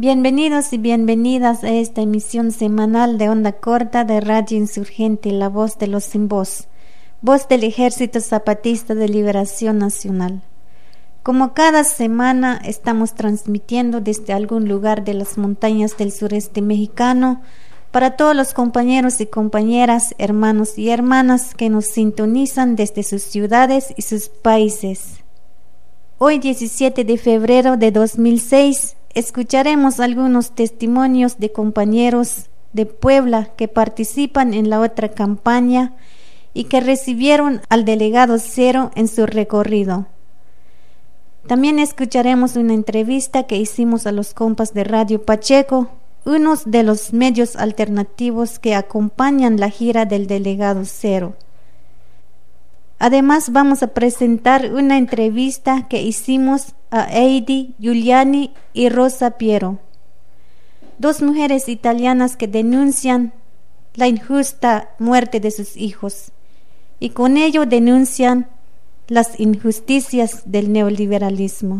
Bienvenidos y bienvenidas a esta emisión semanal de onda corta de Radio Insurgente, la voz de los sin voz, voz del Ejército Zapatista de Liberación Nacional. Como cada semana estamos transmitiendo desde algún lugar de las montañas del sureste mexicano para todos los compañeros y compañeras, hermanos y hermanas que nos sintonizan desde sus ciudades y sus países. Hoy 17 de febrero de 2006 escucharemos algunos testimonios de compañeros de Puebla que participan en la otra campaña y que recibieron al delegado Cero en su recorrido. También escucharemos una entrevista que hicimos a los compas de Radio Pacheco, unos de los medios alternativos que acompañan la gira del delegado Cero. Además vamos a presentar una entrevista que hicimos a Heidi Giuliani y Rosa Piero, dos mujeres italianas que denuncian la injusta muerte de sus hijos y con ello denuncian las injusticias del neoliberalismo.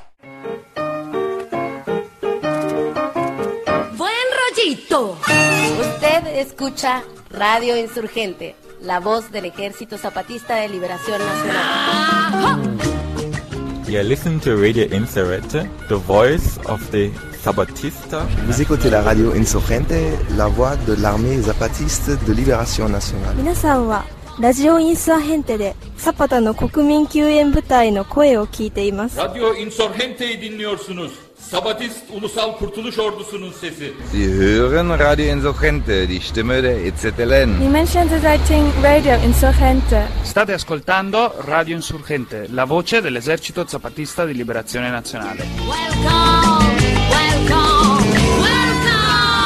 ¡Buen rollito! Usted escucha Radio Insurgente, la voz del Ejército Zapatista de Liberación Nacional. You listen to Radio Insurgente, the voice of the Zapatista. Vous écoutez la radio Insurgente, la voix de l'armée zapatiste de libération nationale. 皆さんはラジオインサーヘンテでサパタの国民救援部隊の声を聞いています。 Radyo Insurgente'yi dinliyorsunuz. Sabatist Ulusal Kurtuluş Ordusu'nun sesi. Sie hören Radio Insurgente, die Stimme der EZLN. Die Menschen seiten Radio Insurgente. State ascoltando Radio Insurgente, la voce dell'Esercito Zapatista di Liberazione Nazionale. Welcome, welcome, welcome.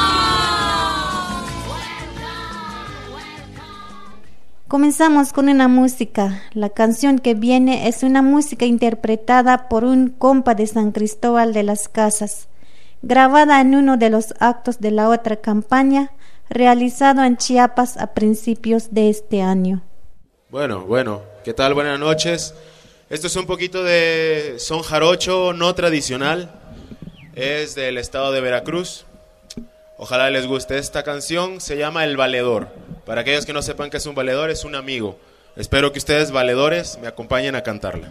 Comenzamos con una música. La canción que viene es una música interpretada por un compa de San Cristóbal de las Casas, grabada en uno de los actos de la otra campaña, realizado en Chiapas a principios de este año. Bueno, ¿qué tal? Buenas noches. Esto es un poquito de son jarocho no tradicional. Es del estado de Veracruz. Ojalá les guste. Esta canción se llama El Valedor. Para aquellos que no sepan qué es un valedor, es un amigo. Espero que ustedes, valedores, me acompañen a cantarla.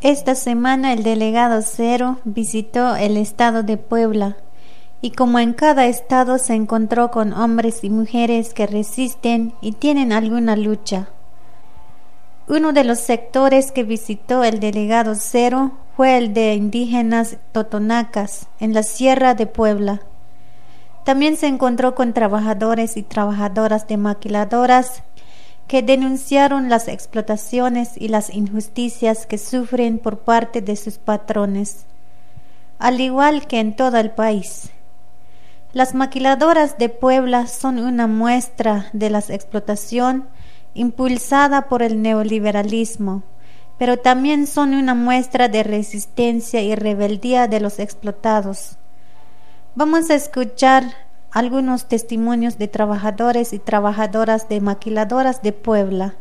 Esta semana el delegado Cero visitó el estado de Puebla y como en cada estado se encontró con hombres y mujeres que resisten y tienen alguna lucha. Uno de los sectores que visitó el delegado Cero fue el de indígenas totonacas en la Sierra de Puebla. También se encontró con trabajadores y trabajadoras de maquiladoras que denunciaron las explotaciones y las injusticias que sufren por parte de sus patrones, al igual que en todo el país. Las maquiladoras de Puebla son una muestra de la explotación impulsada por el neoliberalismo, pero también son una muestra de resistencia y rebeldía de los explotados. Vamos a escuchar algunos testimonios de trabajadores y trabajadoras de maquiladoras de Puebla.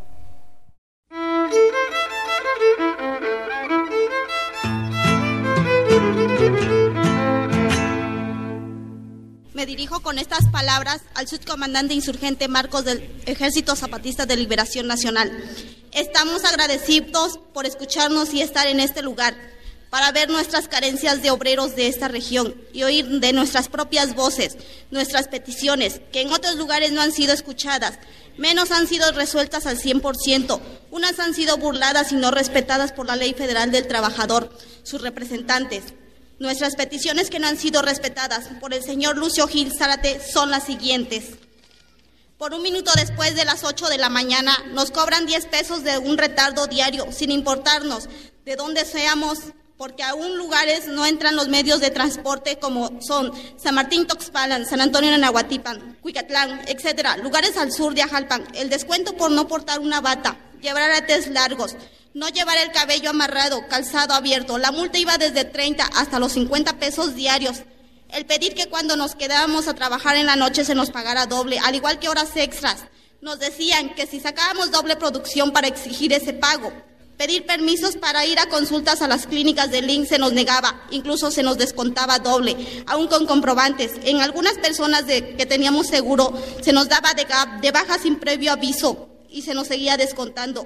Me dirijo con estas palabras al subcomandante insurgente Marcos del Ejército Zapatista de Liberación Nacional. Estamos agradecidos por escucharnos y estar en este lugar, para ver nuestras carencias de obreros de esta región y oír de nuestras propias voces, nuestras peticiones, que en otros lugares no han sido escuchadas, menos han sido resueltas al 100%, unas han sido burladas y no respetadas por la Ley Federal del Trabajador, sus representantes. Nuestras peticiones que no han sido respetadas por el señor Lucio Gil Zárate son las siguientes. Por un minuto después de las 8 de la mañana nos cobran 10 pesos de un retardo diario, sin importarnos de dónde seamos, porque aún lugares no entran los medios de transporte como son San Martín Toxpalan, San Antonio Nahuatipan, Cuicatlán, etcétera, lugares al sur de Ajalpan. El descuento por no portar una bata, llevar aretes largos, no llevar el cabello amarrado, calzado abierto. La multa iba desde 30 hasta los 50 pesos diarios. El pedir que cuando nos quedábamos a trabajar en la noche se nos pagara doble, al igual que horas extras. Nos decían que si sacábamos doble producción para exigir ese pago. Pedir permisos para ir a consultas a las clínicas del INSS se nos negaba, incluso se nos descontaba doble, aún con comprobantes. En algunas personas que teníamos seguro se nos daba de baja sin previo aviso y se nos seguía descontando.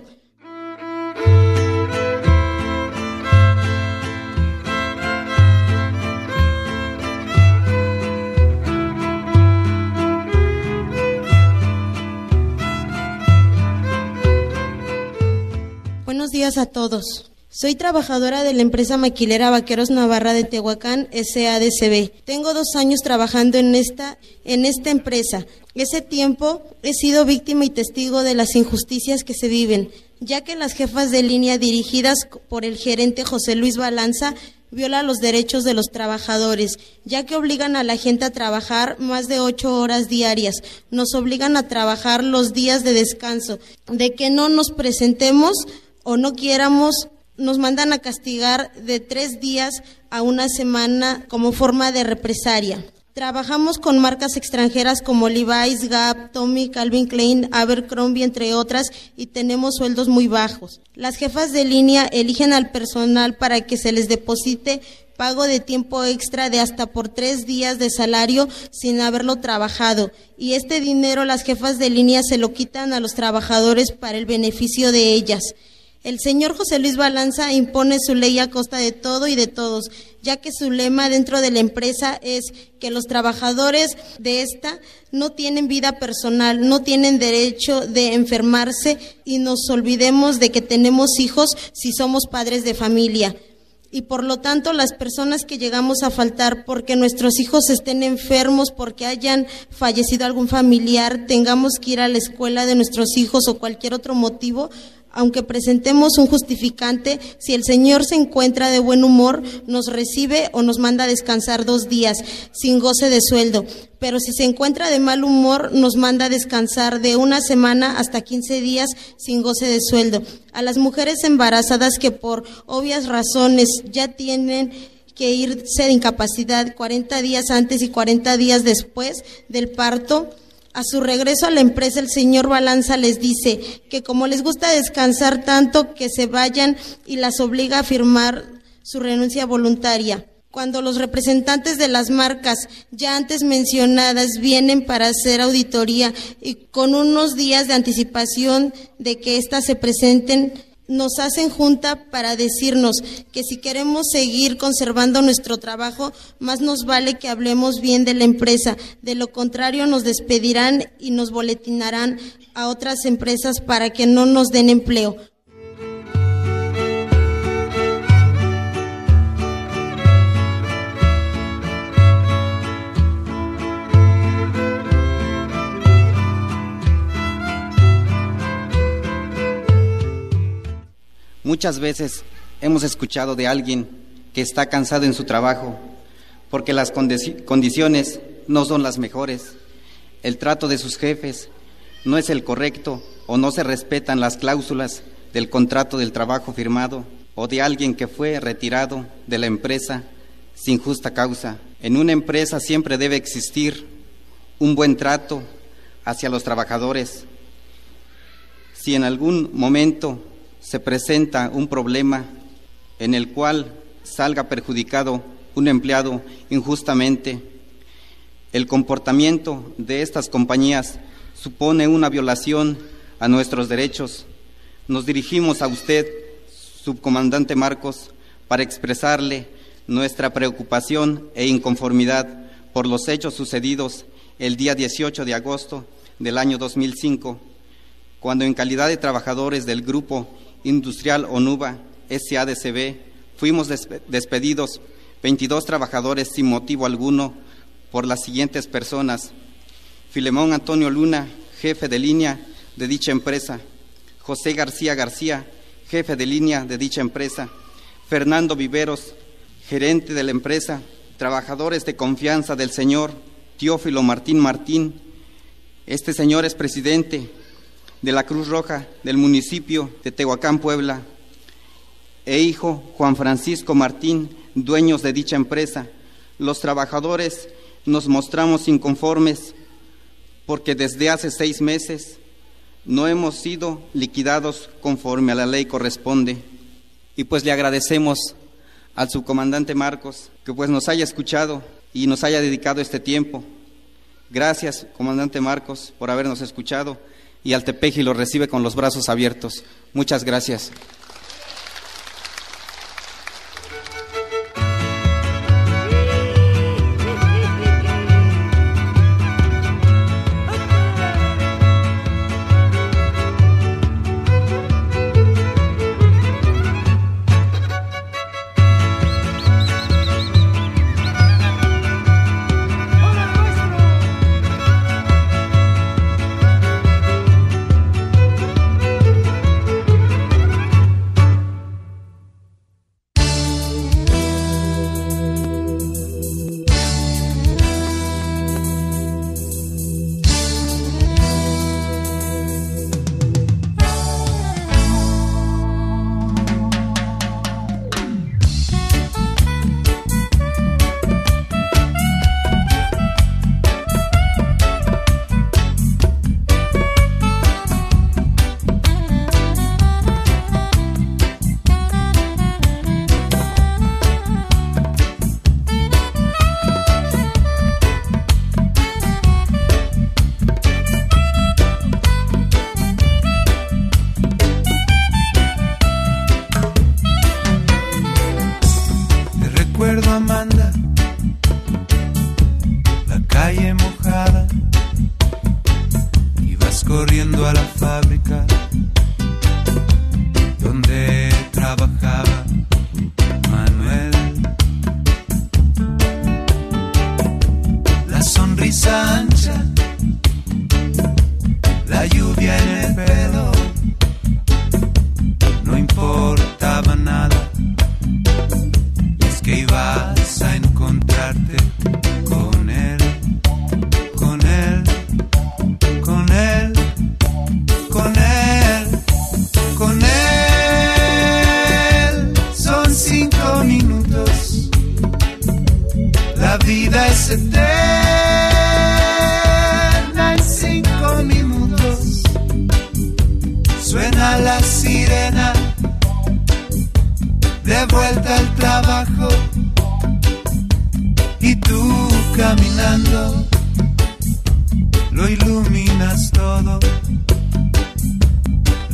Buenos días a todos. Soy trabajadora de la empresa maquilera Vaqueros Navarra de Tehuacán, SADCB. Tengo 2 años trabajando en esta empresa. Ese tiempo he sido víctima y testigo de las injusticias que se viven, ya que las jefas de línea dirigidas por el gerente José Luis Balanza violan los derechos de los trabajadores, ya que obligan a la gente a trabajar más de 8 horas diarias. Nos obligan a trabajar los días de descanso, de que no nos presentemos o no quieramos, nos mandan a castigar de 3 días a 1 semana como forma de represalia. Trabajamos con marcas extranjeras como Levi's, Gap, Tommy, Calvin Klein, Abercrombie, entre otras, y tenemos sueldos muy bajos. Las jefas de línea eligen al personal para que se les deposite pago de tiempo extra de hasta por 3 días de salario sin haberlo trabajado, y este dinero las jefas de línea se lo quitan a los trabajadores para el beneficio de ellas. El señor José Luis Balanza impone su ley a costa de todo y de todos, ya que su lema dentro de la empresa es que los trabajadores de esta no tienen vida personal, no tienen derecho de enfermarse y nos olvidemos de que tenemos hijos si somos padres de familia. Y por lo tanto las personas que llegamos a faltar porque nuestros hijos estén enfermos, porque hayan fallecido algún familiar, tengamos que ir a la escuela de nuestros hijos o cualquier otro motivo, aunque presentemos un justificante, si el señor se encuentra de buen humor, nos recibe o nos manda a descansar 2 días sin goce de sueldo. Pero si se encuentra de mal humor, nos manda a descansar de 1 semana hasta 15 días sin goce de sueldo. A las mujeres embarazadas que por obvias razones ya tienen que irse de incapacidad 40 días antes y 40 días después del parto, a su regreso a la empresa, el señor Balanza les dice que como les gusta descansar tanto, que se vayan y las obliga a firmar su renuncia voluntaria. Cuando los representantes de las marcas ya antes mencionadas vienen para hacer auditoría y con unos días de anticipación de que éstas se presenten, nos hacen junta para decirnos que si queremos seguir conservando nuestro trabajo, más nos vale que hablemos bien de la empresa. De lo contrario, nos despedirán y nos boletinarán a otras empresas para que no nos den empleo. Muchas veces hemos escuchado de alguien que está cansado en su trabajo porque las condiciones no son las mejores, el trato de sus jefes no es el correcto o no se respetan las cláusulas del contrato del trabajo firmado, o de alguien que fue retirado de la empresa sin justa causa. En una empresa siempre debe existir un buen trato hacia los trabajadores. Si en algún momento se presenta un problema en el cual salga perjudicado un empleado injustamente, el comportamiento de estas compañías supone una violación a nuestros derechos. Nos dirigimos a usted, subcomandante Marcos, para expresarle nuestra preocupación e inconformidad por los hechos sucedidos el día 18 de agosto del año 2005, cuando en calidad de trabajadores del Grupo Industrial Onuba SADCB fuimos despedidos 22 trabajadores sin motivo alguno por las siguientes personas: Filemón Antonio Luna, jefe de línea de dicha empresa; José García, jefe de línea de dicha empresa; Fernando Viveros, gerente de la empresa; trabajadores de confianza del señor Teófilo Martín. Este señor es presidente de la Cruz Roja del municipio de Tehuacán, Puebla, e hijo Juan Francisco Martín, dueños de dicha empresa. Los trabajadores nos mostramos inconformes porque desde hace 6 meses no hemos sido liquidados conforme a la ley corresponde. Y pues le agradecemos al subcomandante Marcos que pues nos haya escuchado y nos haya dedicado este tiempo. Gracias, comandante Marcos, por habernos escuchado, y al Tepeji lo recibe con los brazos abiertos. Muchas gracias.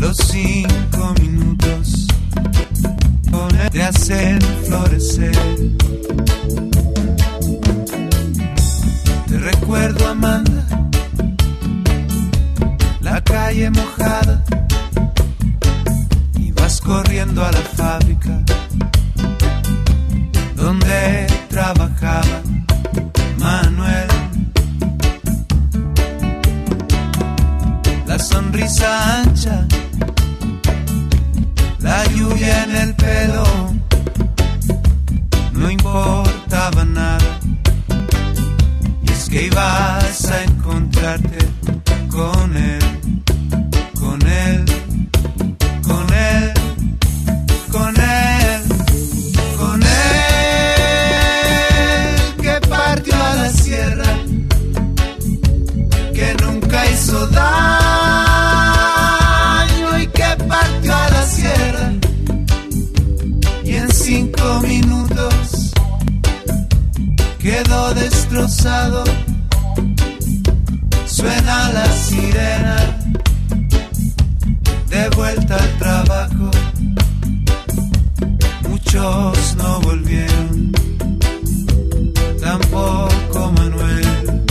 los 5 minutos de hacer florecer. Te recuerdo, Amanda, la calle mojada, ibas corriendo a la fábrica donde trabajaba Manuel. La sonrisa ancha, la lluvia en el pelo, no importaba nada. Y es que ibas a encontrarte con él, con él, con él, con él, con él, que partió a la sierra, que nunca hizo daño y que partió a la sierra y en 5 minutos quedó destrozado. Suena la sirena, de vuelta al trabajo. Muchos no volvieron, tampoco Manuel.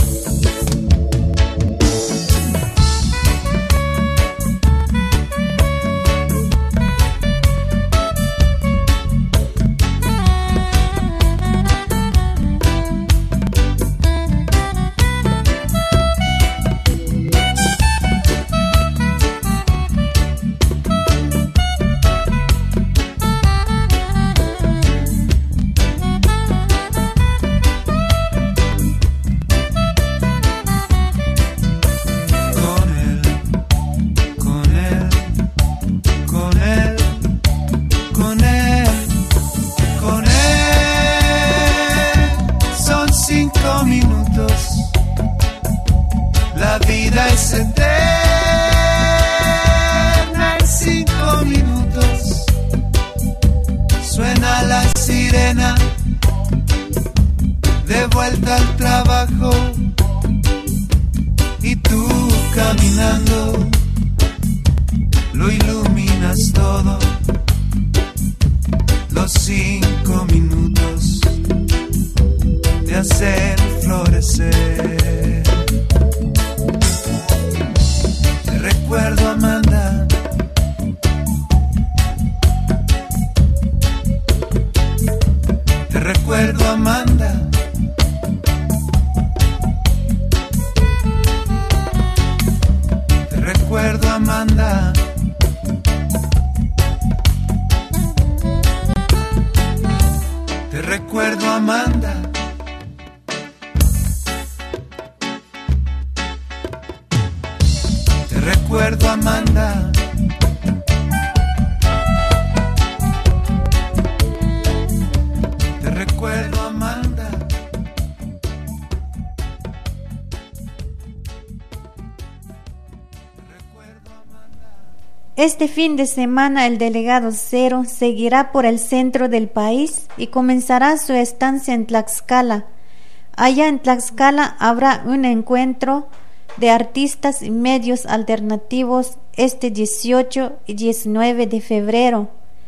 Este fin de semana el delegado Cero seguirá por el centro del país y comenzará su estancia en Tlaxcala. Allá en Tlaxcala habrá un encuentro de artistas y medios alternativos este 18 y 19 de febrero.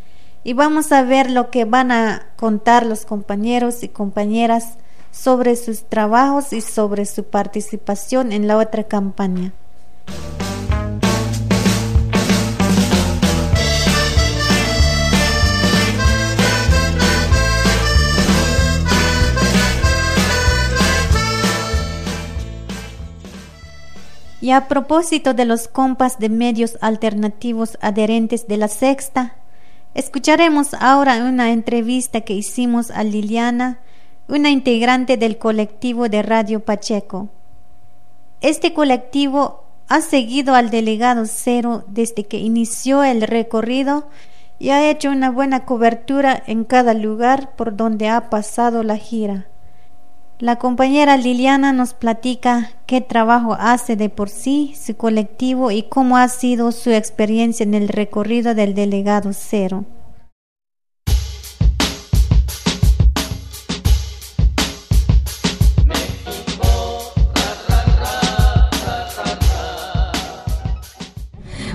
Y vamos a ver lo que van a contar los compañeros y compañeras sobre sus trabajos y sobre su participación en la otra campaña. Y a propósito de los compas de medios alternativos adherentes de La Sexta, escucharemos ahora una entrevista que hicimos a Liliana, una integrante del colectivo de Radio Pacheco. Este colectivo ha seguido al delegado Cero desde que inició el recorrido y ha hecho una buena cobertura en cada lugar por donde ha pasado la gira. La compañera Liliana nos platica qué trabajo hace de por sí su colectivo y cómo ha sido su experiencia en el recorrido del delegado Cero.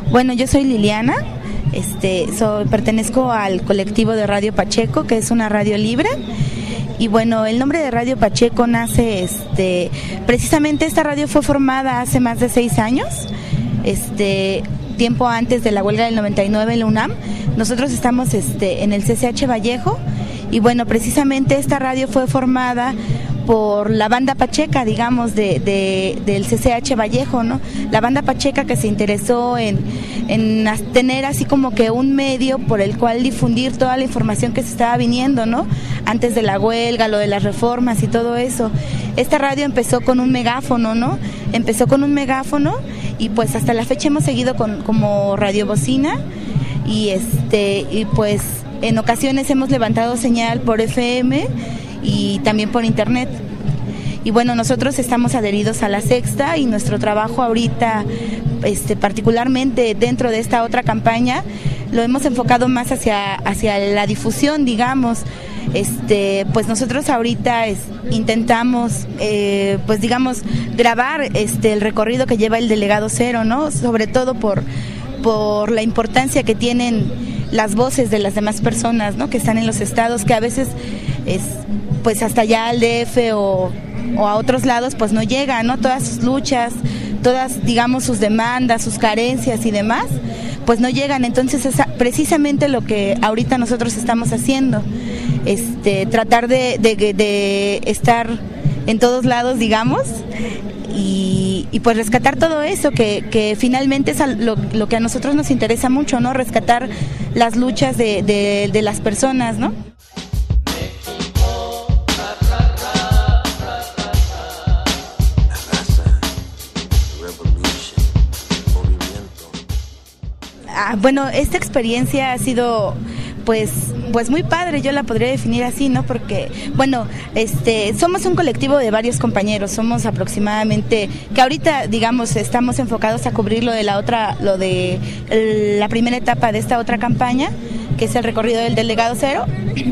Bueno, yo soy Liliana, pertenezco al colectivo de Radio Pacheco, que es una radio libre. Y bueno, el nombre de Radio Pacheco nace, precisamente esta radio fue formada hace más de 6 años, tiempo antes de la huelga del 99 en la UNAM. Nosotros estamos en el CCH Vallejo, y bueno, precisamente esta radio fue formada por la banda pacheca, digamos, del CCH Vallejo, ¿no? La banda pacheca que se interesó en tener así como que un medio por el cual difundir toda la información que se estaba viniendo, ¿no? Antes de la huelga, lo de las reformas y todo eso. Esta radio empezó con un megáfono, ¿no? Empezó con un megáfono y pues hasta la fecha hemos seguido como radiobocina y pues en ocasiones hemos levantado señal por FM y también por internet. Y bueno, nosotros estamos adheridos a La Sexta y nuestro trabajo ahorita, particularmente dentro de esta otra campaña, lo hemos enfocado más hacia la difusión, digamos. Pues nosotros ahorita intentamos, pues digamos, grabar el recorrido que lleva el Delegado Cero, ¿no? Sobre todo por la importancia que tienen las voces de las demás personas, ¿no? Que están en los estados, que a veces pues hasta allá al DF o a otros lados pues no llegan, ¿no? Todas sus luchas, todas, digamos, sus demandas, sus carencias y demás, pues no llegan. Entonces es precisamente lo que ahorita nosotros estamos haciendo, tratar de estar en todos lados, digamos, y pues rescatar todo eso que finalmente es lo que a nosotros nos interesa mucho, ¿no? Rescatar las luchas de las personas, ¿no? Bueno, esta experiencia ha sido pues muy padre, yo la podría definir así, ¿no? Porque, bueno, somos un colectivo de varios compañeros, somos aproximadamente, que ahorita, digamos, estamos enfocados a cubrir lo de la primera etapa de esta otra campaña, que es el recorrido del Delegado Cero.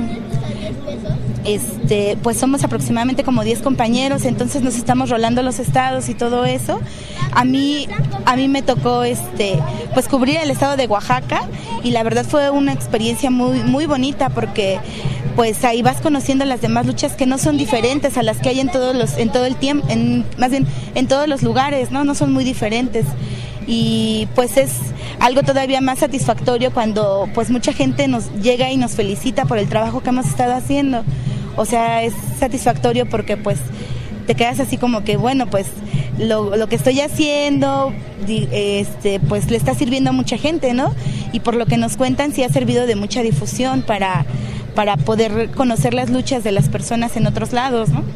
Pues somos aproximadamente como 10 compañeros, entonces nos estamos rolando los estados y todo eso. A mí me tocó pues cubrir el estado de Oaxaca y la verdad fue una experiencia muy muy bonita porque pues ahí vas conociendo las demás luchas que no son diferentes a las que hay en todo el tiempo, más bien en todos los lugares, no son muy diferentes. Y pues es algo todavía más satisfactorio cuando pues mucha gente nos llega y nos felicita por el trabajo que hemos estado haciendo. O sea, es satisfactorio porque pues te quedas así como que bueno, pues lo que estoy haciendo pues le está sirviendo a mucha gente, ¿no? Y por lo que nos cuentan sí ha servido de mucha difusión para poder conocer las luchas de las personas en otros lados, ¿no?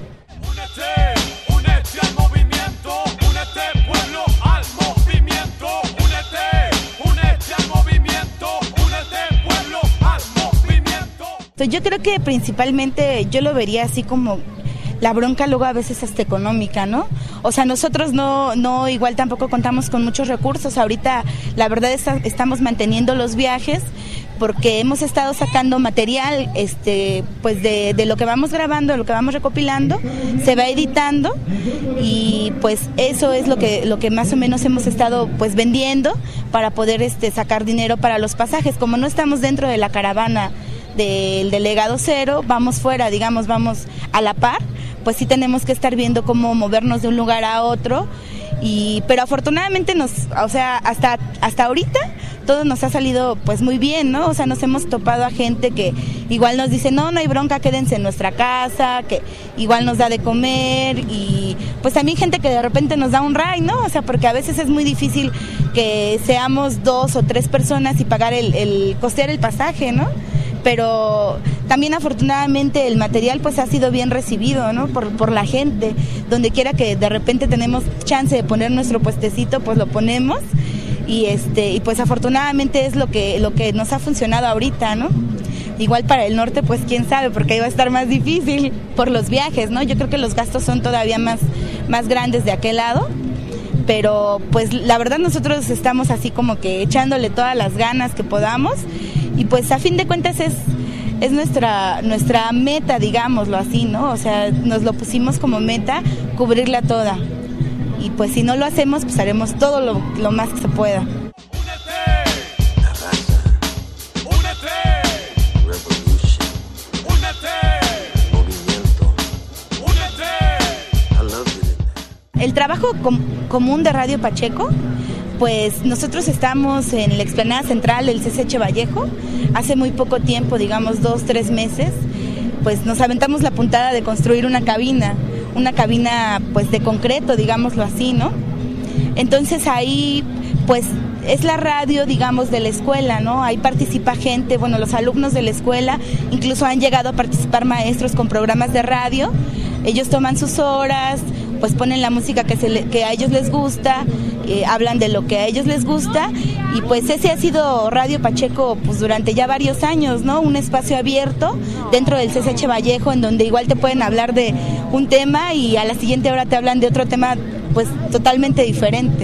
Yo creo que principalmente yo lo vería así como la bronca luego a veces hasta económica, ¿no? O sea, nosotros no igual tampoco contamos con muchos recursos. Ahorita la verdad estamos manteniendo los viajes porque hemos estado sacando material, pues de lo que vamos grabando, de lo que vamos recopilando, se va editando y pues eso es lo que más o menos hemos estado pues vendiendo para poder sacar dinero para los pasajes. Como no estamos dentro de la caravana del Delegado Cero, vamos fuera, digamos, vamos a la par, pues sí tenemos que estar viendo cómo movernos de un lugar a otro, pero afortunadamente hasta ahorita todo nos ha salido pues muy bien, ¿no? O sea, nos hemos topado a gente que igual nos dice, no hay bronca, quédense en nuestra casa, que igual nos da de comer, y pues también gente que de repente nos da un ray, ¿no? O sea, porque a veces es muy difícil que seamos 2 o 3 personas y pagar costear el pasaje, ¿no? Pero también afortunadamente el material pues ha sido bien recibido, ¿no? Por la gente. Donde quiera que de repente tenemos chance de poner nuestro puestecito, pues lo ponemos y pues afortunadamente es lo que nos ha funcionado ahorita, ¿no? Igual para el norte pues quién sabe, porque ahí va a estar más difícil por los viajes, ¿no? Yo creo que los gastos son todavía más grandes de aquel lado. Pero pues la verdad nosotros estamos así como que echándole todas las ganas que podamos y pues a fin de cuentas es nuestra meta, digámoslo así, ¿no? O sea, nos lo pusimos como meta, cubrirla toda. Y pues si no lo hacemos, pues haremos todo lo más que se pueda. Únete, trabajo común de Radio Pacheco, pues nosotros estamos en la explanada central del CCH Vallejo. Hace muy poco tiempo, digamos 2-3 meses, pues nos aventamos la puntada de construir una cabina pues de concreto, digámoslo así, ¿no? Entonces ahí pues es la radio, digamos, de la escuela, ¿no? Ahí participa gente, bueno, los alumnos de la escuela, incluso han llegado a participar maestros con programas de radio. Ellos toman sus horas, pues ponen la música que a ellos les gusta, hablan de lo que a ellos les gusta, y pues ese ha sido Radio Pacheco pues durante ya varios años, ¿no? Un espacio abierto dentro del CCH Vallejo, en donde igual te pueden hablar de un tema y a la siguiente hora te hablan de otro tema pues totalmente diferente.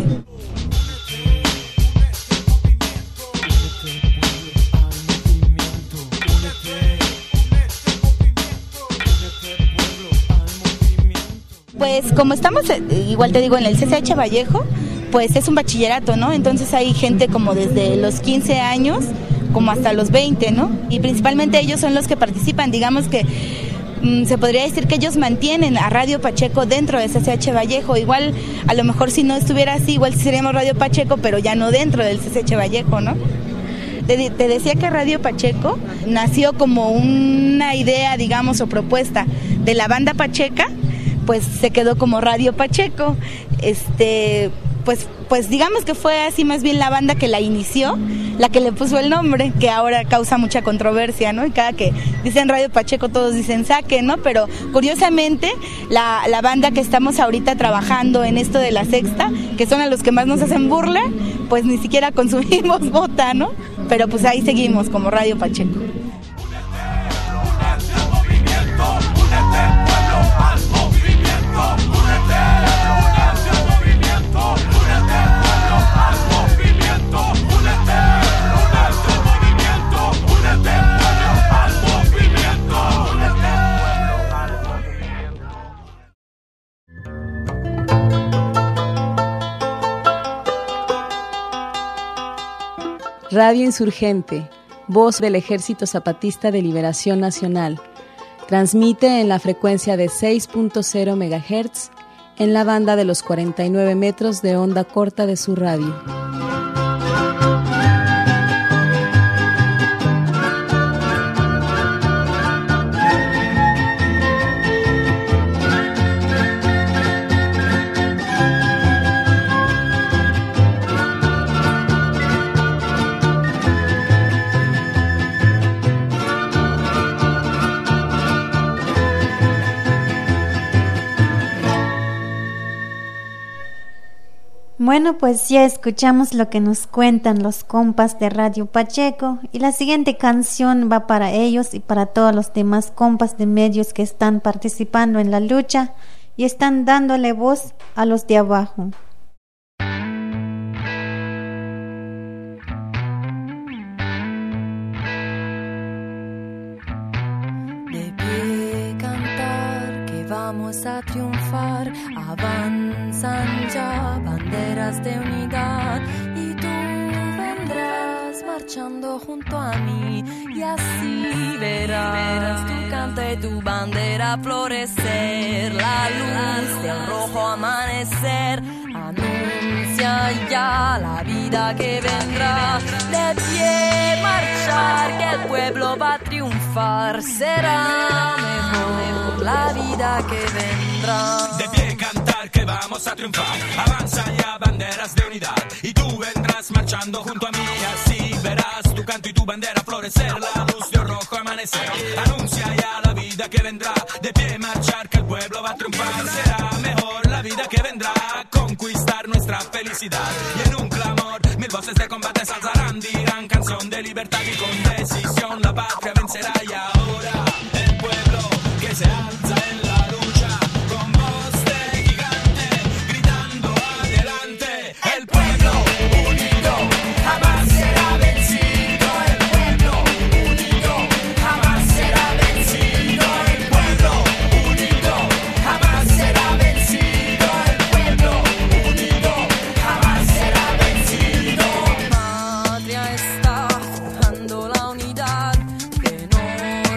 Pues como estamos, igual te digo, en el CCH Vallejo, pues es un bachillerato, ¿no? Entonces hay gente como desde los 15 años como hasta los 20, ¿no? Y principalmente ellos son los que participan, digamos que se podría decir que ellos mantienen a Radio Pacheco dentro de CCH Vallejo. Igual, a lo mejor si no estuviera así, igual seríamos Radio Pacheco, pero ya no dentro del CCH Vallejo, ¿no? Te decía que Radio Pacheco nació como una idea, digamos, o propuesta de la banda pacheca, pues se quedó como Radio Pacheco. Pues digamos que fue así más bien la banda que la inició, la que le puso el nombre, que ahora causa mucha controversia, ¿no? Y cada que dicen Radio Pacheco todos dicen Saque, ¿no? Pero curiosamente la banda que estamos ahorita trabajando en esto de la sexta, que son a los que más nos hacen burla, pues ni siquiera consumimos bota, ¿no? Pero pues ahí seguimos como Radio Pacheco. Radio Insurgente, voz del Ejército Zapatista de Liberación Nacional. Transmite en la frecuencia de 6.0 MHz en la banda de los 49 metros de onda corta de su radio. Bueno, pues ya escuchamos lo que nos cuentan los compas de Radio Pacheco, y la siguiente canción va para ellos y para todos los demás compas de medios que están participando en la lucha y están dándole voz a los de abajo. De pie cantar que vamos a triunfar, avanzan ya banderas de unidad y tú vendrás marchando junto a mí y así verás tu canto y tu bandera florecer, la luz del rojo amanecer anuncia ya la vida que vendrá. De pie marchar que el pueblo va a triunfar, será mejor la vida que vendrá. De pie cantar que vamos a triunfar, avanza ya banderas de unidad y tú vendrás marchando junto a mí, así verás tu canto y tu bandera florecer, la luz de rojo amanecer anuncia ya la vida que vendrá. De pie marchar que el pueblo va a triunfar, será mejor la vida que vendrá, conquistar nuestra felicidad y en un clamor mil voces de combate se alzarán, dirán canción de libertad y con decisión la patria vencerá. Y ahora el pueblo que se alza en la lucha con voz de gigante gritando adelante, el pueblo unido jamás será vencido, el pueblo unido jamás será vencido, el pueblo unido jamás será vencido, el pueblo unido jamás será vencido. Patria está buscando la unidad, que no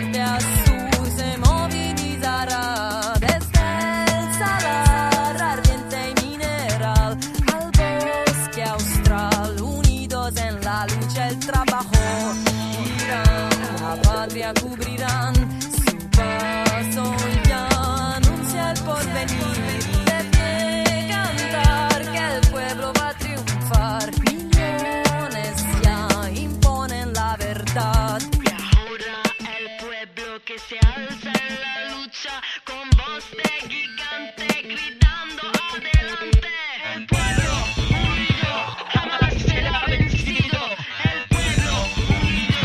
patria cubrirán. Su paso ya anuncia el porvenir. De pie cantar que el pueblo va a triunfar. Millones ya imponen la verdad. Y ahora el pueblo que se alza en la lucha con voz de gigante gritando adelante. El pueblo unido jamás será vencido. El pueblo unido.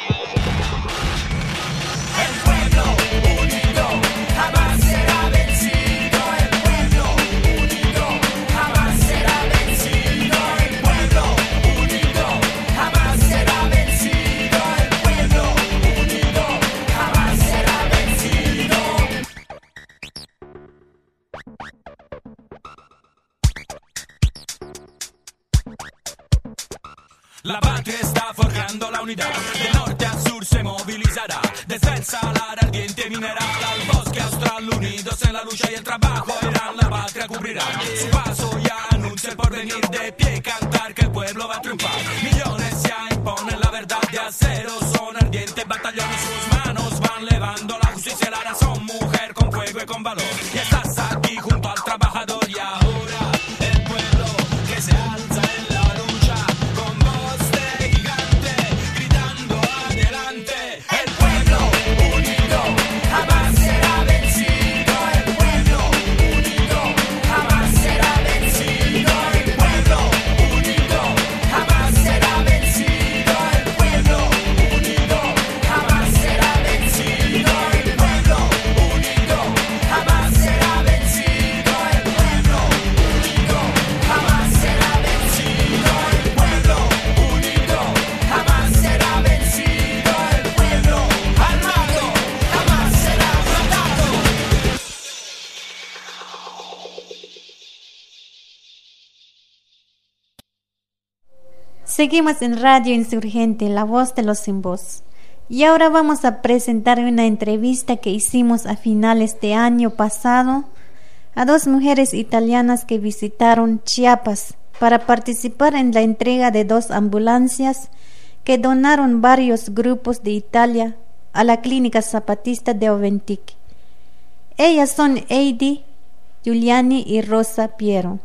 El pueblo unido jamás será vencido. El pueblo unido jamás será vencido. El pueblo unido jamás será vencido. El pueblo unido jamás será vencido. La patria está forjando la unidad, de norte a sur se movilizará, desde el salar ardiente mineral al bosque austral, unidos en la lucha y el trabajo irán, la patria cubrirá, su paso ya anuncia el porvenir, de pie cantar que el pueblo va a triunfar, millones ya imponen la verdad de acero, son ardientes batallones, sus manos van levando la justicia y la razón, mujer con fuego y con valor, y estás aquí junto al trabajador y ahora el pueblo que se alza en la lucha con voz de gigante gritando adelante. El pueblo unido jamás será vencido. El pueblo unido jamás será vencido. El pueblo unido jamás será vencido. El pueblo unido jamás será vencido. El pueblo unido jamás será vencido. El pueblo unido jamás será vencido. El pueblo unido jamás será vencido. El pueblo armado jamás será tratado. Seguimos en Radio Insurgente, la voz de los sin voz. Y ahora vamos a presentar una entrevista que hicimos a finales de año pasado a dos mujeres italianas que visitaron Chiapas para participar en la entrega de 2 ambulancias que donaron varios grupos de Italia a la Clínica Zapatista de Oventic. Ellas son Heidi Giuliani y Rosa Piero.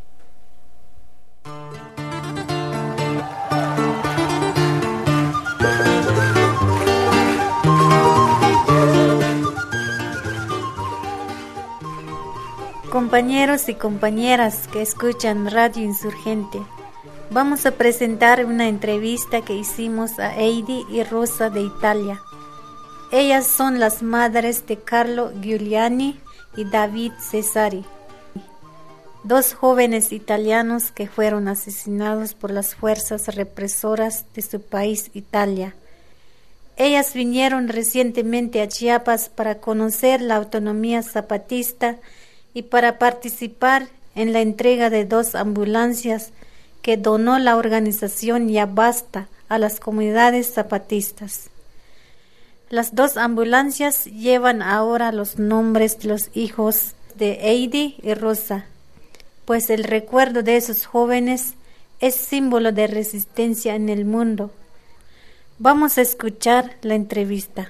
Compañeros y compañeras que escuchan Radio Insurgente, vamos a presentar una entrevista que hicimos a Heidi y Rosa de Italia. Ellas son las madres de Carlo Giuliani y David Cesari, 2 jóvenes italianos que fueron asesinados por las fuerzas represoras de su país, Italia. Ellas vinieron recientemente a Chiapas para conocer la autonomía zapatista y para participar en la entrega de 2 ambulancias que donó la organización Ya Basta a las comunidades zapatistas. Las 2 ambulancias llevan ahora los nombres de los hijos de Heidi y Rosa, pues el recuerdo de esos jóvenes es símbolo de resistencia en el mundo. Vamos a escuchar la entrevista.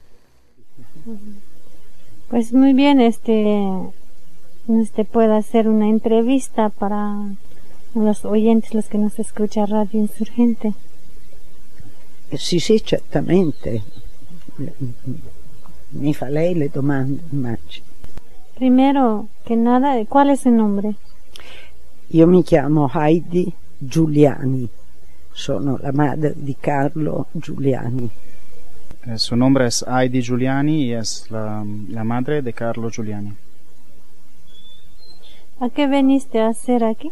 Pues muy bien, puedo hacer una entrevista para los oyentes, los que nos escuchan Radio Insurgente. Sì, certamente. Mi fa lei le domande, immagino. Primero que nada, ¿cuál es su nombre? Io mi chiamo Heidi Giuliani, sono la madre di Carlo Giuliani. Su nombre es Heidi Giuliani y es la madre de Carlo Giuliani. ¿A qué veniste a hacer aquí?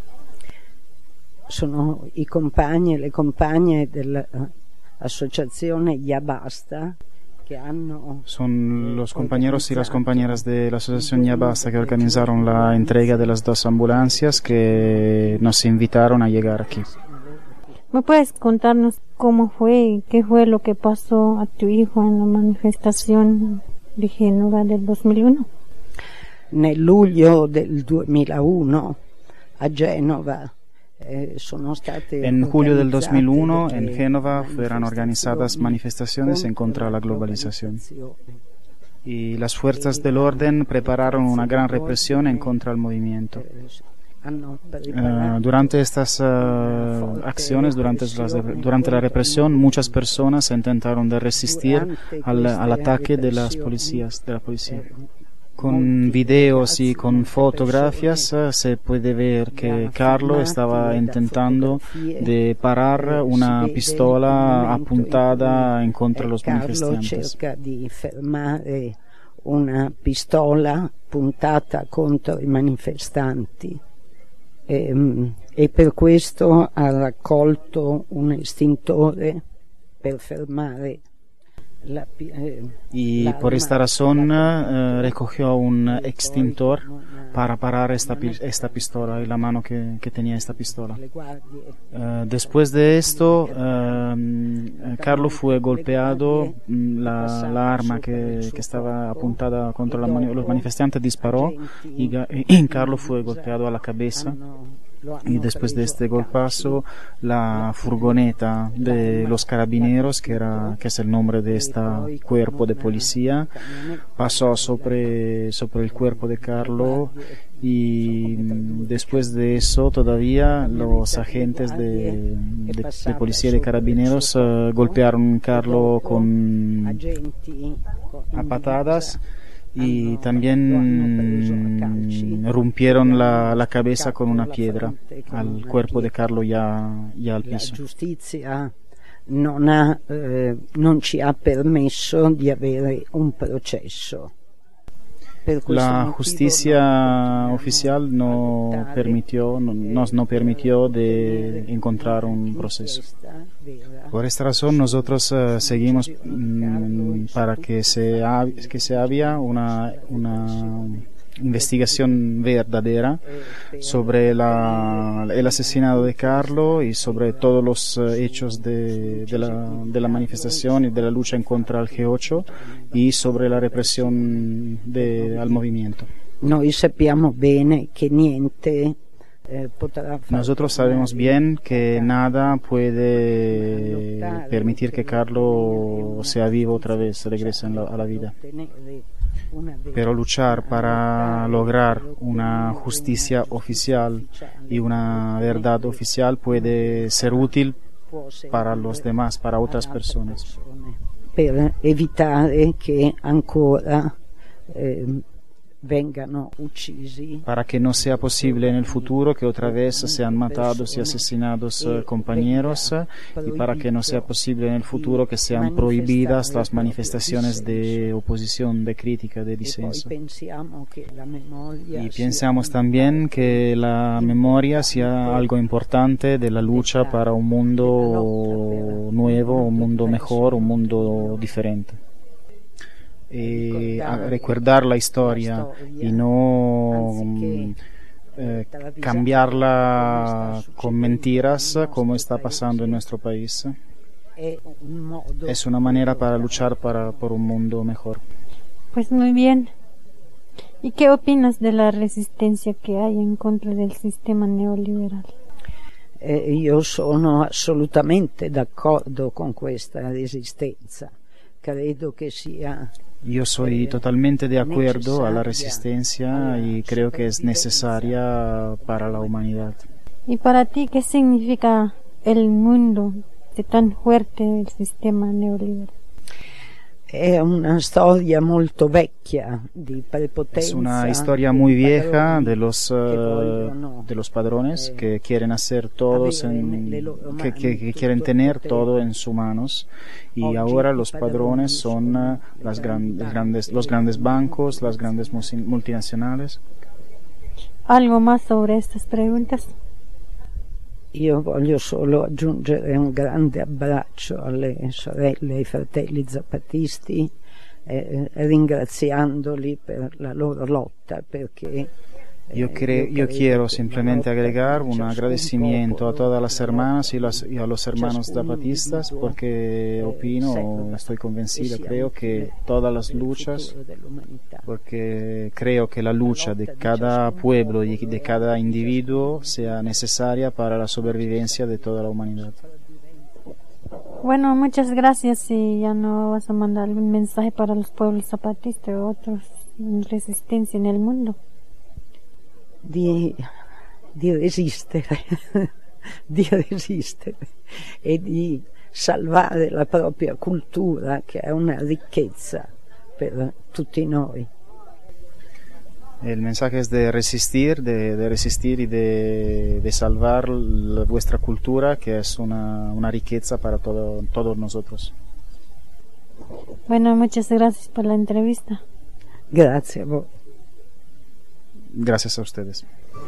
Sono i compagni e le compagne dell'associazione Ya Basta che hanno... Son los compañeros y las compañeras de la asociación Ya Basta que organizaron la entrega de las 2 ambulancias que nos invitaron a llegar aquí. ¿Me puedes contarnos cómo fue, qué fue lo que pasó a tu hijo en la manifestación de Genova del 2001? Nel luglio del 2001 a Genova En julio del 2001, en Génova, fueron organizadas manifestaciones en contra de la globalización. Y las fuerzas del orden prepararon una gran represión en contra del movimiento. Durante estas acciones, durante la represión, muchas personas intentaron de resistir al ataque de la policía. Con videos y con fotografías se puede ver que Carlo estaba intentando de parar una pistola apuntada en contra de los manifestantes. Cerca di fermare una pistola puntata contro i manifestanti e per questo ha raccolto un estintore per fermare y por esta razón recogió un extintor para parar esta pistola y la mano que tenía esta pistola. Después de esto, Carlo fue golpeado, la arma que estaba apuntada contra los manifestantes disparó y Carlo fue golpeado a la cabeza. Y después de este golpazo, la furgoneta de los carabineros, que es el nombre de este cuerpo de policía, pasó sobre el cuerpo de Carlo, y después de eso todavía los agentes de policía de carabineros golpearon a Carlo a patadas. Y también rompieron la cabeza con una piedra al cuerpo de Carlo ya al piso. La giustizia non ci ha permesso di avere un processo. La justicia oficial nos no permitió de encontrar un proceso. Por esta razón nosotros seguimos para que se había una investigación verdadera sobre el asesinato de Carlo y sobre todos los hechos de la manifestación y de la lucha en contra del G8 y sobre la represión al movimiento. Noi sappiamo bene che niente Nosotros sabemos bien que nada puede permitir que Carlo sea vivo otra vez, regrese a la vida. Pero luchar para lograr una justicia oficial y una verdad oficial puede ser útil para los demás, para otras personas. Per evitare che ancora vengano uccisi. Para que no sea posible en el futuro que otra vez sean matados y asesinados compañeros, y para que no sea posible en el futuro que sean prohibidas las manifestaciones de oposición, de crítica, de disenso. Y pensamos también que la memoria sea algo importante de la lucha para un mundo nuevo, un mundo mejor, un mundo diferente. A recordar la historia y no cambiarla con mentiras como está pasando en nuestro país. Es una manera para luchar por un mundo mejor. Pues muy bien. ¿Y qué opinas de la resistencia que hay en contra del sistema neoliberal? Io sono assolutamente d'accordo con questa resistenza. Credo che sia Yo soy totalmente de acuerdo a la resistencia y creo que es necesaria para la humanidad. ¿Y para ti qué significa el mundo de tan fuerte el sistema neoliberal? È una storia molto vecchia di prepotenza. Es una historia muy vieja de los padrones que quieren hacer todos que quieren tener todo en sus manos, y ahora los padrones son los grandes bancos, las grandes multinacionales. ¿Algo más sobre estas preguntas? Io voglio solo aggiungere un grande abbraccio alle sorelle e ai fratelli zapatisti, ringraziandoli per la loro lotta, perché Yo quiero simplemente agregar un agradecimiento a todas las hermanas y a los hermanos zapatistas, porque estoy convencida, creo que todas las luchas, porque creo que la lucha de cada pueblo y de cada individuo sea necesaria para la sobrevivencia de toda la humanidad. Bueno, muchas gracias. Y ya no vas a mandar un mensaje para los pueblos zapatistas o otros en resistencia en el mundo. Di resistere, di resistere e di salvare la propria cultura, che è una ricchezza per tutti noi. El mensaje es de resistir y de salvar vuestra cultura, que es una riqueza para todos nosotros. Bueno, muchas gracias por la entrevista. Gracias a vos. Gracias a ustedes.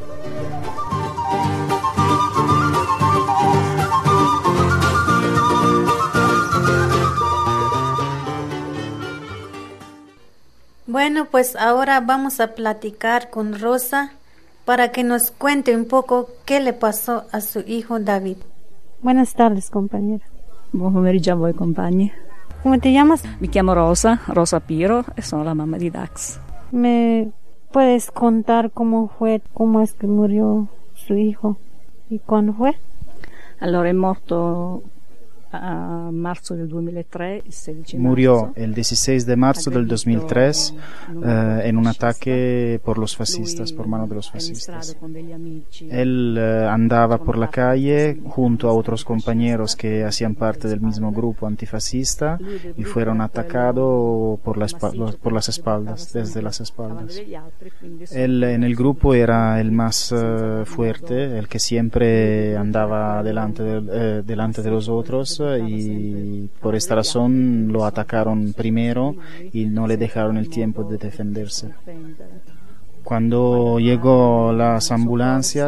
Bueno, pues ahora vamos a platicar con Rosa para que nos cuente un poco qué le pasó a su hijo David. Buenas tardes, compañera. Buon pomeriggio a voi, compagni. ¿Cómo te llamas? Mi chiamo Rosa Piro e sono la mamma di Dax. ¿Me puedes contar cómo es que murió su hijo y cuándo fue? Allora, è morto a marzo del 2003, il 16 Murió el 16 de marzo del 2003 en un ataque por los fascistas, por mano de los fascistas. Él andaba por la calle junto a otros compañeros que hacían parte del mismo grupo antifascista y fueron atacados por las espaldas, desde las espaldas. Él en el grupo era el más fuerte, el que siempre andaba delante de los otros, y por esta razón lo atacaron primero y no le dejaron el tiempo de defenderse. Cuando llegó la ambulancia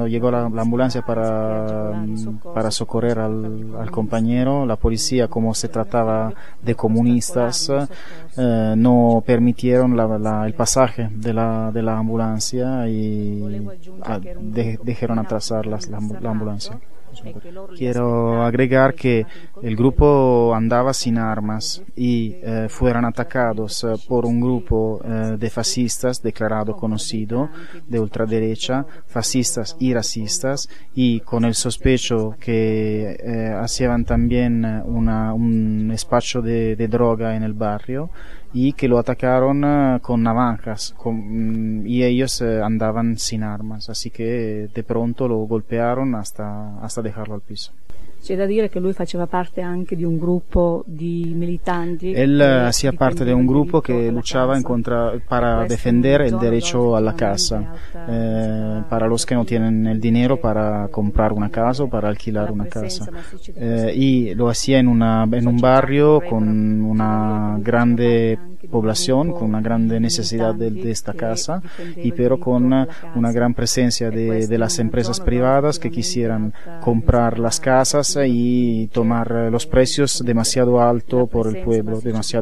para socorrer al compañero, la policía, como se trataba de comunistas, no permitieron el pasaje de la ambulancia y dejaron atrasar la ambulancia. Quiero agregar que el grupo andaba sin armas y fueron atacados por un grupo de fascistas declarado conocido, de ultraderecha, fascistas y racistas, y con el sospecho que hacían también un despacho de droga en el barrio, y que lo atacaron con navajas y ellos andaban sin armas, así que de pronto lo golpearon hasta dejarlo al piso. C'è da dire che lui faceva parte anche di un gruppo di militanti. Él hacía parte de un grupo que luchaba para defender el derecho a la casa, para los que no tienen el dinero para comprar una casa o para alquilar una casa. Y lo hacía en un barrio con una grande población, con una grande necesidad de esta casa, pero con una gran presencia de las empresas privadas que quisieran comprar las casas y tomar los precios demasiado alto por el pueblo,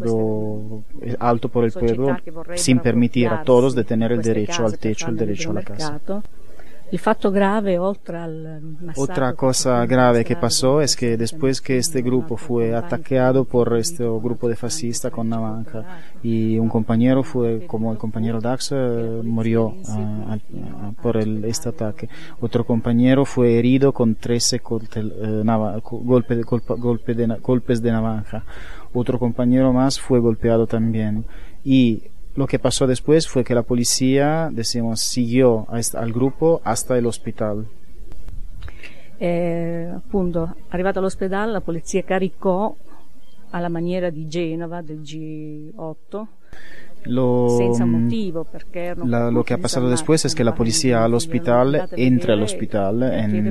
sin permitir a todos de tener el derecho al techo, el derecho a la casa. Otra cosa grave que pasó es que después que este grupo fue atacado por este grupo de fascistas con navaja y un compañero como el compañero Dax, murió por este ataque. Otro compañero fue herido con 13 golpes de navaja. Otro compañero más fue golpeado también. Y lo que pasó después fue que la policía, siguió al grupo hasta el hospital. Appunto, arrivato all'ospedale, la polizia caricò alla maniera di Genova del G8. Lo que ha pasado después es que la policía entra al hospital,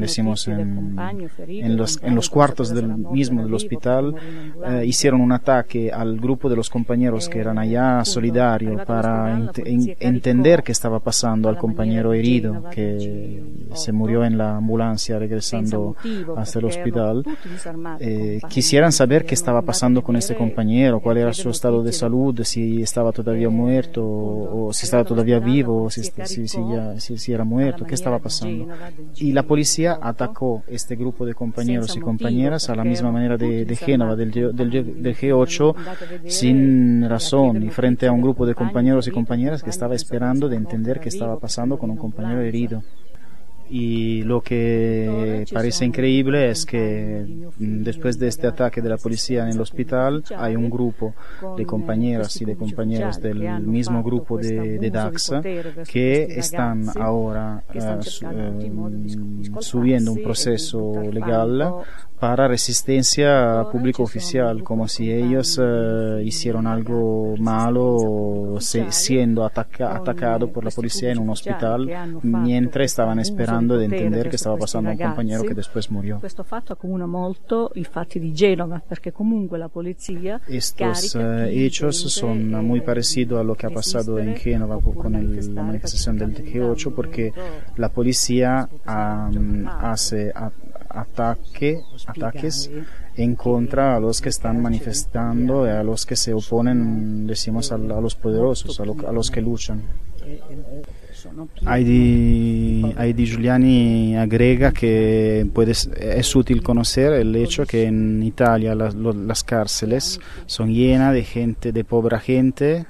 en los cuartos del hospital, hicieron un ataque al grupo de los compañeros que eran allá solidarios para entender qué estaba pasando al compañero herido que se murió en la ambulancia regresando hasta el hospital. Quisieran saber qué estaba pasando con este compañero, cuál era su estado de salud, si estaba todavía había muerto o si estaba todavía vivo o si era muerto, qué estaba pasando. Y la policía atacó este grupo de compañeros y compañeras a la misma manera de Génova, del G8, sin razón, y frente a un grupo de compañeros y compañeras que estaba esperando de entender qué estaba pasando con un compañero herido. Y lo que parece increíble es que después de este ataque de la policía en el hospital hay un grupo de compañeras y de compañeros del mismo grupo de Dax que están ahora subiendo un proceso legal para resistencia público oficial, como si ellos hicieron algo malo siendo atacado por la policía en un hospital mientras estaban esperando di entendere che stava passando a un compañero che después murió. Questo fatto accomuna molto i fatti di Genova, perché comunque la policía Estos hechos son muy parecidos a lo que ha pasado en Génova con la manifestación del G8, porque la policía hace ataques en contra a los que están manifestando y a los que se oponen, decimos, a los poderosos, a los que luchan. Heidi Giuliani agrega que es útil conocer el hecho que en Italia las cárceles son llenas de gente, de pobre gente,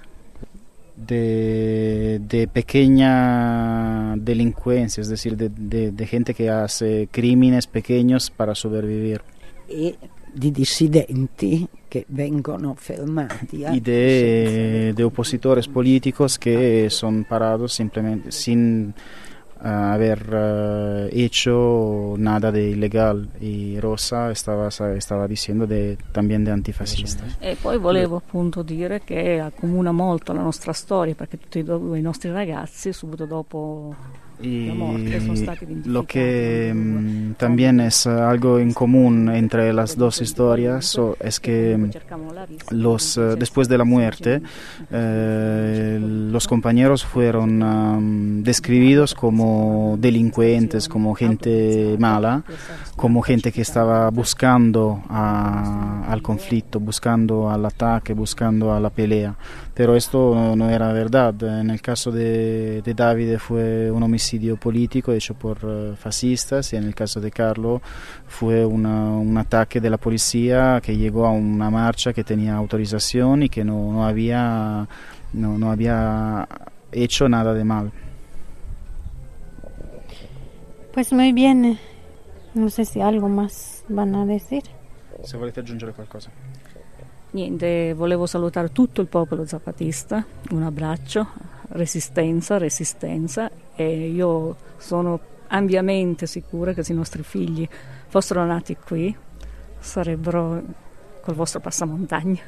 de pequeña delincuencia, es decir, de gente que hace crímenes pequeños para sobrevivir. E di dissidenti che vengono fermati y de opositores políticos que son parados simplemente sin haber hecho nada de ilegal, y Rosa stava dicendo también de antifascistas. E poi volevo appunto dire che accomuna molto la nostra storia, perché tutti i nostri ragazzi subito dopo la morte sono stati identificati. Lo que también es algo en común entre las dos historias es que después de la muerte los compañeros fueron describidos como delincuentes, como gente mala, como gente que estaba buscando al conflicto, buscando al ataque, buscando a la pelea. Pero esto no era verdad. En el caso de Davide fue un homicidio político hecho por fascistas, y en el caso de Carlo fue un ataque de la policía que llegó a una marcha que tenía autorización y que no había hecho nada de mal. Pues muy bien, no sé si algo más van a decir. Se volete aggiungere qualcosa. Niente, volevo salutare tutto il popolo zapatista, un abbraccio, resistenza, e io sono ampiamente sicura che se i nostri figli fossero nati qui sarebbero col vostro passamontagna.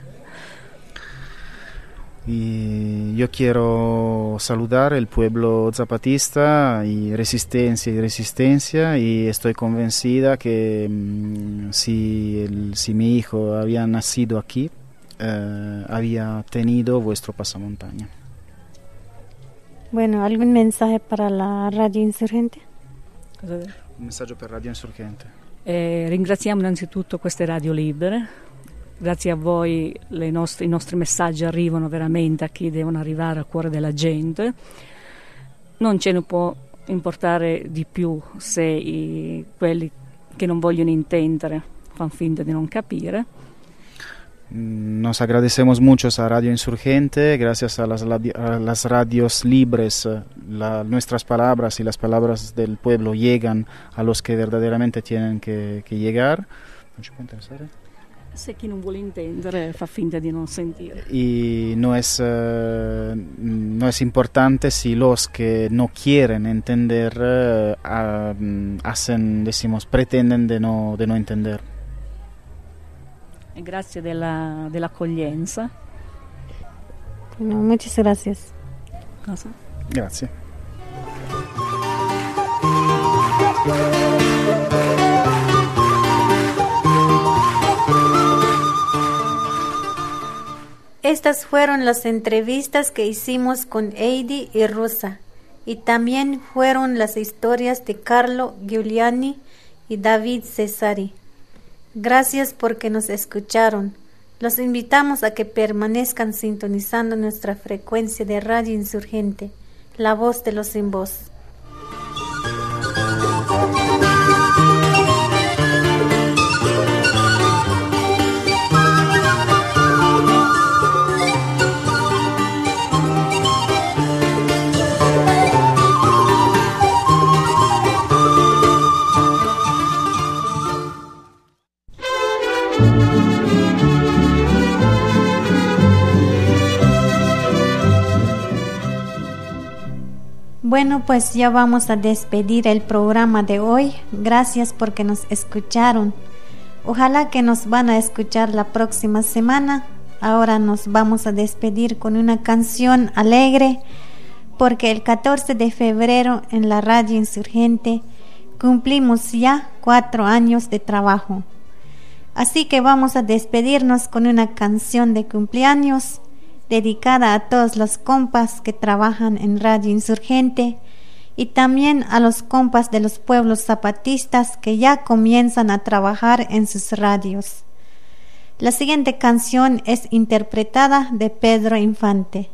Y yo quiero saludar el pueblo zapatista y resistencia, y estoy convencida que si mi hijo había nacido aquí, había tenido vuestro pasamontaña. Bueno, ¿algún mensaje para la Radio Insurgente? Un messaggio per Radio Insurgente. Ringraziamo innanzitutto queste radio libere. Grazie a voi i nostri messaggi arrivano veramente a chi devono arrivare al cuore della gente. Non ce ne può importare di più se quelli che non vogliono intendere fanno finta di non capire. Nos agradecemos mucho a Radio Insurgente, gracias a las radios libres, nuestras palabras y las palabras del pueblo llegan a los que verdaderamente tienen que llegar. ¿No ci può interessare? Se chi non vuole intendere fa finta di non sentire. Y no es importante si los que no quieren entender pretenden de no entender. Grazie dell'accoglienza. Bueno, muchas gracias. Grazie. Estas fueron las entrevistas que hicimos con Heidi y Rosa, y también fueron las historias de Carlo Giuliani y David Cesari. Gracias porque nos escucharon. Los invitamos a que permanezcan sintonizando nuestra frecuencia de Radio Insurgente, la voz de los sin voz. Bueno, pues ya vamos a despedir el programa de hoy. Gracias porque nos escucharon. Ojalá que nos van a escuchar la próxima semana. Ahora nos vamos a despedir con una canción alegre, porque el 14 de febrero en la Radio Insurgente cumplimos ya 4 años de trabajo. Así que vamos a despedirnos con una canción de cumpleaños dedicada a todos los compas que trabajan en Radio Insurgente y también a los compas de los pueblos zapatistas que ya comienzan a trabajar en sus radios. La siguiente canción es interpretada de Pedro Infante.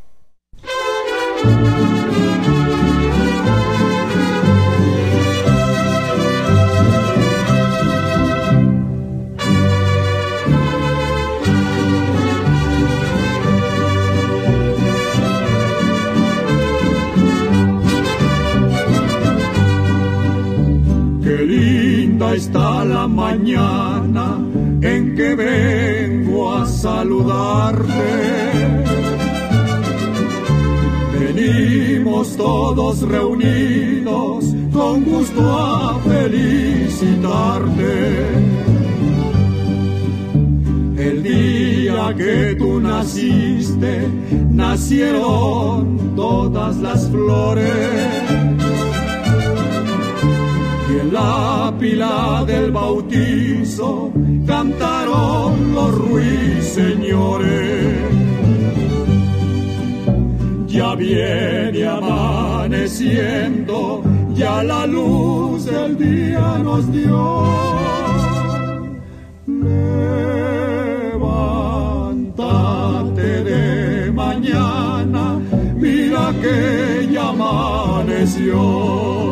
Qué linda está la mañana en que vengo a saludarte. Venimos todos reunidos con gusto a felicitarte. El día que tú naciste, nacieron todas las flores. Y en la pila del bautizo cantaron los ruiseñores. Ya viene amaneciendo, ya la luz del día nos dio. Levántate de mañana, mira que ya amaneció.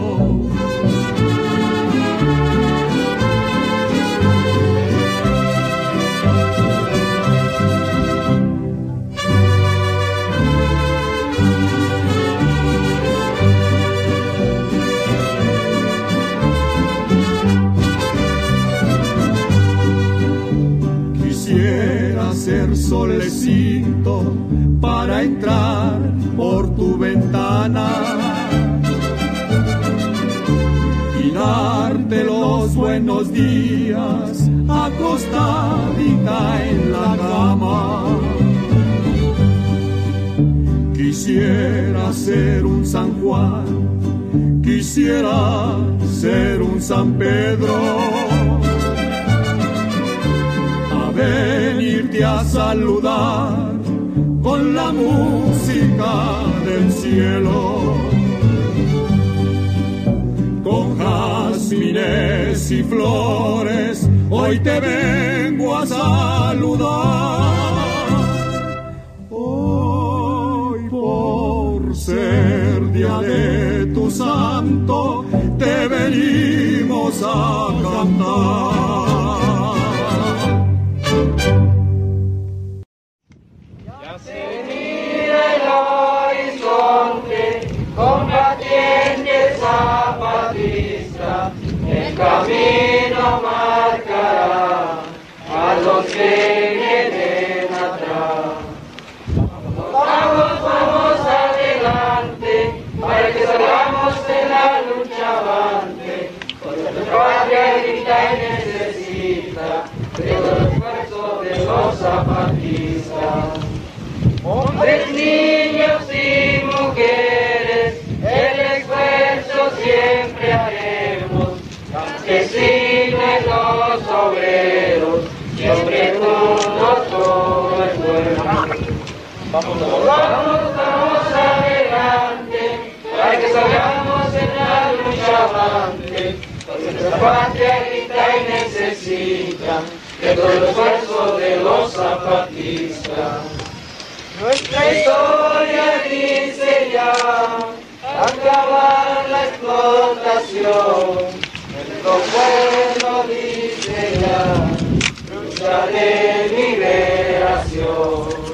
Ser solecito para entrar por tu ventana y darte los buenos días acostadita en la cama. Quisiera ser un San Juan, quisiera ser un San Pedro, venirte a saludar con la música del cielo, con jazmines y flores, hoy te vengo a saludar. Hoy por ser día de tu santo, te venimos a cantar. Ya se mira el horizonte, combatiente zapatista, el camino marcará a los que vienen atrás. Vamos adelante, para que salgamos de la lucha avante, porque nuestra patria grita y necesita de todo el esfuerzo de los zapatistas. Hombres, niños y mujeres, el esfuerzo siempre haremos, campesinos y los obreros, siempre juntos todo es bueno. Vamos adelante, para que salgamos en la lucha avante, porque nuestra patria grita y necesita de todo el esfuerzo de los zapatistas. Nuestra historia dice ya, acabar la explotación. Nuestro pueblo dice ya, lucha de liberación.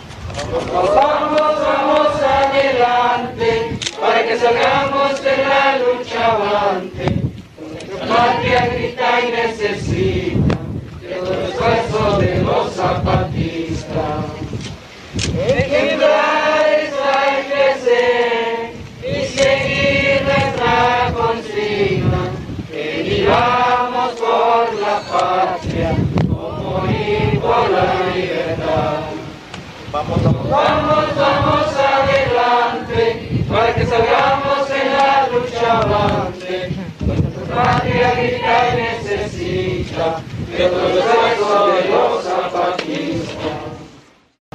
Vamos adelante, para que salgamos de la lucha avante. Nuestra patria grita y necesita de todo el esfuerzo de los zapatistas. Ejemplares hay que ser y seguir nuestra consigna, que vivamos por la patria, como morir por la libertad. Vamos adelante, para que salgamos en la lucha avante. Nuestra patria grita y necesita de todo el